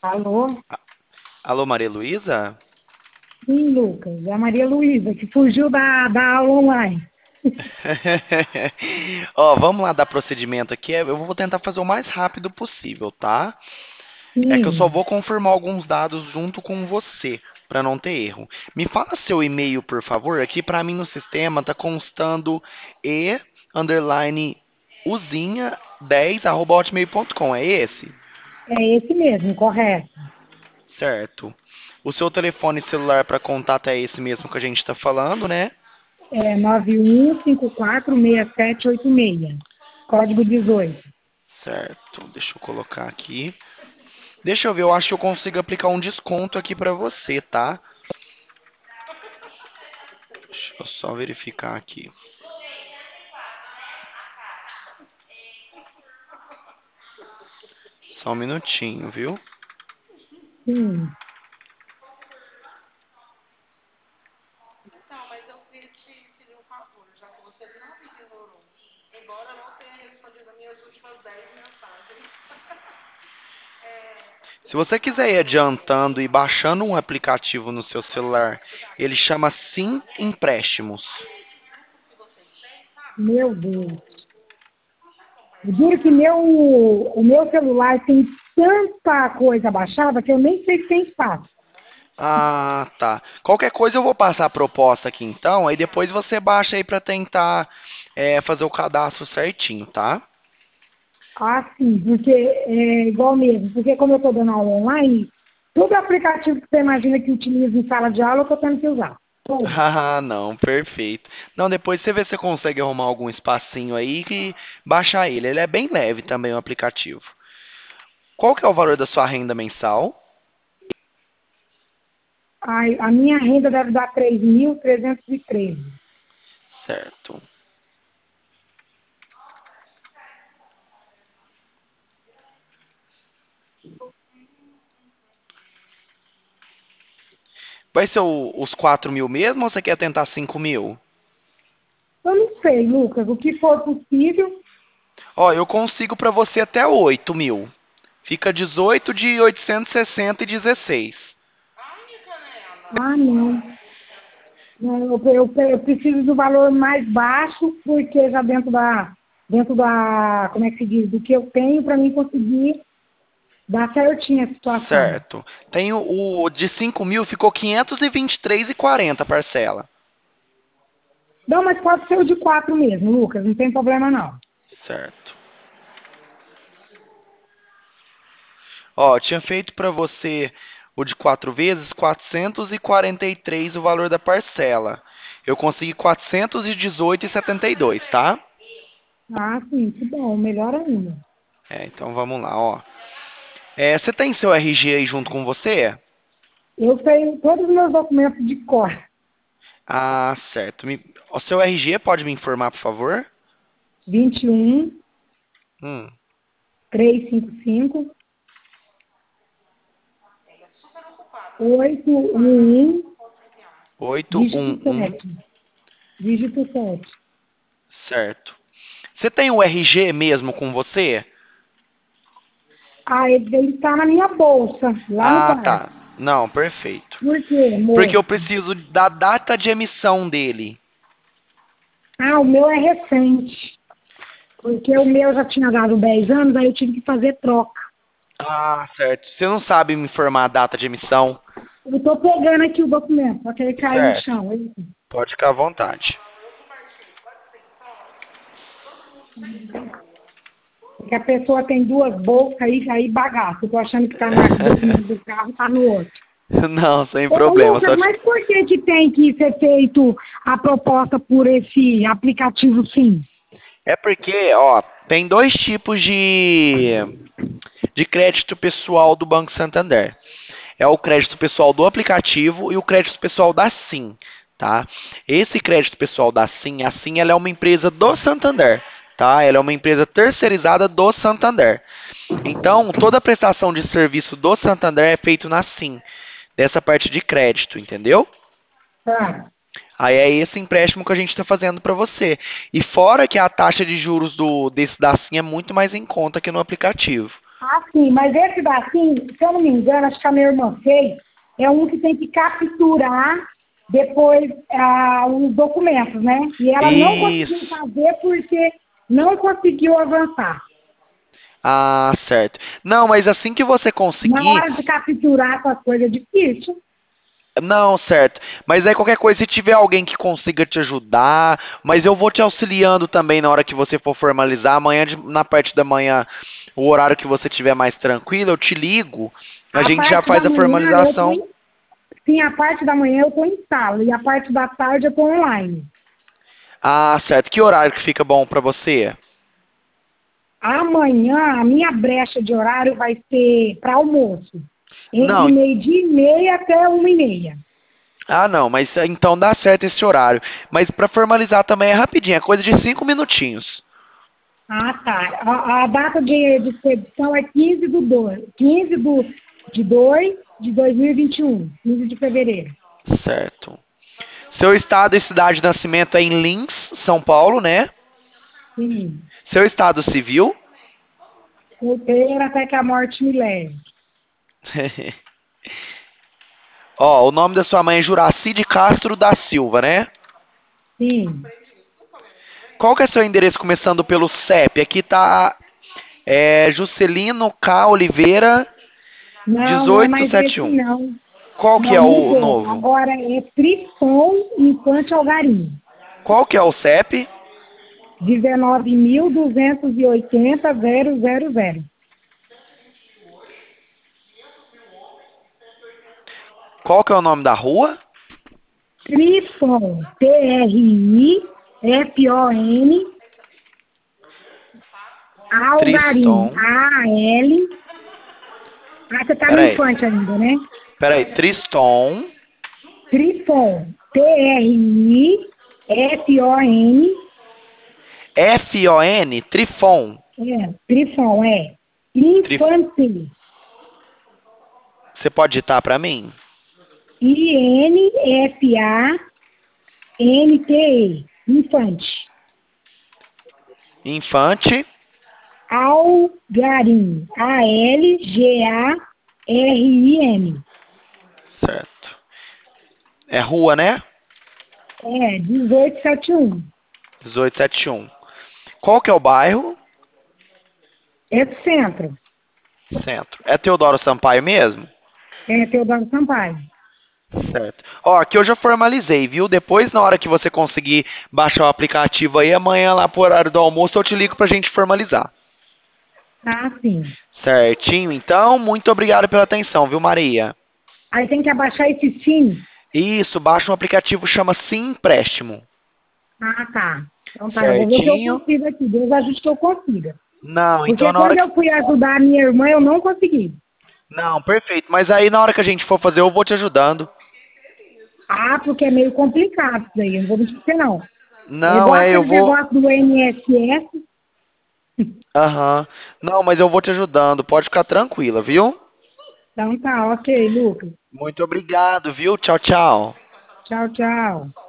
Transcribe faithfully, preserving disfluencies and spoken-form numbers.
Alô? Alô, Maria Luísa? Sim, Lucas. É a Maria Luísa, que fugiu da, da aula online. Ó, vamos lá dar procedimento aqui. Eu vou tentar fazer o mais rápido possível, tá? É que eu só Sim, vou confirmar alguns dados junto com você, para não ter erro. Me fala seu e-mail, por favor. Aqui para mim no sistema tá constando e underline uzinha dez arroba hotmail ponto com. É esse? é esse mesmo, correto. Certo. O seu telefone celular para contato é esse mesmo que a gente está falando, né? É nove um cinco quatro seis sete oito seis. Código dezoito. Certo. Deixa eu colocar aqui. Deixa eu ver, eu acho que eu consigo aplicar um desconto aqui pra você, tá? Deixa eu só verificar aqui. Só um minutinho, viu? Sim. Se você quiser ir adiantando e baixando um aplicativo no seu celular, ele chama Sim Empréstimos. Meu Deus. Eu juro que meu, o meu celular tem tanta coisa baixada que eu nem sei se tem espaço. Ah, tá. Qualquer coisa eu vou passar a proposta aqui então, aí depois você baixa aí pra tentar é, fazer o cadastro certinho, tá? Ah, sim, porque é igual mesmo. Porque como eu estou dando aula online, todo aplicativo que você imagina que utiliza em sala de aula, eu estou tendo que usar. Todo. Ah, não, perfeito. Não, depois você vê se você consegue arrumar algum espacinho aí e baixar ele. Ele é bem leve também o aplicativo. Qual que é o valor da sua renda mensal? Ai, a minha renda deve dar três mil trezentos e treze. Certo. Vai ser o- os quatro mil mesmo ou você quer tentar cinco mil? Eu não sei, Lucas, o que for possível. Ó, eu consigo pra você até oito mil. Fica dezoito de oitocentos e sessenta e dezesseis. Ah, não. Não, eu, eu, eu preciso do valor mais baixo, porque já dentro da, dentro da, como é que se diz, do que eu tenho para mim conseguir dar certinho a situação. Certo. Tem o, o de cinco mil, ficou quinhentos e vinte e três e quarenta parcela. Não, mas pode ser o de quatro mesmo, Lucas, não tem problema não. Certo. Ó, tinha feito pra você o de quatro vezes, quatrocentos e quarenta e três o valor da parcela. Eu consegui quatrocentos e dezoito e setenta e dois, tá? Ah, sim, que bom, melhor ainda. É, então vamos lá, ó. É, você tem seu R G aí junto com você? Eu tenho todos os meus documentos de cor. Ah, certo. Me- O seu R G pode me informar, por favor? vinte e um, Hum, trezentos e cinquenta e cinco, oitocentos e onze, dígito oito um um, sete. Dígito sete. certo. Você tem o R G mesmo com você? Ah, ele está na minha bolsa, lá no Ah, quarto. tá. Não, perfeito. Por quê, Porque eu moço? preciso da data de emissão dele. Ah, o meu é recente. Porque o meu já tinha dado dez anos, aí eu tive que fazer troca. Ah, certo. Você não sabe me informar a data de emissão? Eu estou pegando aqui o documento, só que ele caiu no Certo. chão. Ele- Pode ficar à vontade. Porque a pessoa tem duas bolsas aí, aí bagaça. Eu tô achando que está no documento do carro, está no outro. Não, sem Ô, problema. Lucas, Só te... mas por que, que tem que ser feito a proposta por esse aplicativo sim? É porque, ó, tem dois tipos de, de crédito pessoal do Banco Santander. É o crédito pessoal do aplicativo e o crédito pessoal da Sim, tá? Esse crédito pessoal da Sim, a Sim ela é uma empresa do Santander, tá? Ela é uma empresa terceirizada do Santander. Então, toda a prestação de serviço do Santander é feito na Sim, dessa parte de crédito, entendeu? Tá. Aí é esse empréstimo que a gente está fazendo para você. E fora que a taxa de juros do desse da Sim é muito mais em conta que no aplicativo. Assim, mas esse daqui, se eu não me engano, acho que a minha irmã fez, é um que tem que capturar depois ah, os documentos, né? E ela não conseguiu Isso. fazer porque não conseguiu avançar. Ah, certo. Não, mas assim que você Na conseguir, hora de capturar essas coisas é difícil. não, certo. Mas aí qualquer coisa, se tiver alguém que consiga te ajudar, mas eu vou te auxiliando também na hora que você for formalizar. Amanhã, de- na parte da manhã, o horário que você tiver mais tranquilo, eu te ligo. A A gente já parte da faz a manhã eu tô formalização. em, sim, a parte da manhã eu tô em sala e a parte da tarde eu tô online. Ah, certo. Que horário que fica bom pra você? Amanhã a minha brecha de horário vai ser para almoço, entre Não, meio-dia e meia até uma e meia. ah, não, mas eh, então dá certo esse horário. Mas pra formalizar também é rapidinho, é coisa de cinco minutinhos. Ah, tá. A, a data de, de expedição é quinze do dois, quinze do, de dois de dois mil e vinte e um, quinze de fevereiro. Certo. Seu estado e cidade de nascimento é em Lins, São Paulo, né? Sim. Seu estado civil? Solteira até que a morte me leve. Ó, o nome da sua mãe é Juraci de Castro da Silva, né? Sim. Qual que é seu endereço começando pelo C E P? Aqui tá é, Juscelino K. Oliveira Não, não é mais esse mil oitocentos e setenta e um. não. Qual que é Não, o mudou. novo? Agora é Trifon Infante Algarim. Qual que é o C E P? dezenove mil duzentos e oitenta zero zero zero. Qual que é o nome da rua? Trifon, T R I F O N, Algarim, Triston. A L. Ah, você tá no Peraí, Infante ainda, né? peraí. Triston. Trifon, T R I F O N, F O N. Trifon. é, Trifon, é. Trif... Infante, Você pode ditar pra mim? I N F A N T E, Infante. Infante. Algarim, A L G A R I M. Certo. É rua, né? É, dezoito setenta e um. dezoito setenta e um. Qual que é o bairro? É do centro. Centro. É Teodoro Sampaio mesmo? É Teodoro Sampaio. Certo. Ó, aqui eu já formalizei, viu? Depois, na hora que você conseguir baixar o aplicativo aí, amanhã lá pro horário do almoço eu te ligo pra gente formalizar. Tá, sim. Certinho? Então, muito obrigado pela atenção, viu, Maria? Aí tem que abaixar esse sim. Isso, baixa um aplicativo que chama Sim Empréstimo. Ah, tá. Então tá, eu vou ver o que eu Certinho? consigo aqui. Deus ajude que eu consiga. Não, então Porque na hora quando que. eu fui ajudar a minha irmã, eu não consegui. Não, perfeito. Mas aí na hora que a gente for fazer, eu vou te ajudando. Ah, porque é meio complicado isso daí. Eu não vou mentir pra você, não. É Não, igual é, eu aquele vou. negócio do I N S S. Aham. Não, mas eu vou te ajudando. Pode ficar tranquila, viu? Então tá, ok, Lucas. Muito obrigado, viu? Tchau, tchau. Tchau, tchau.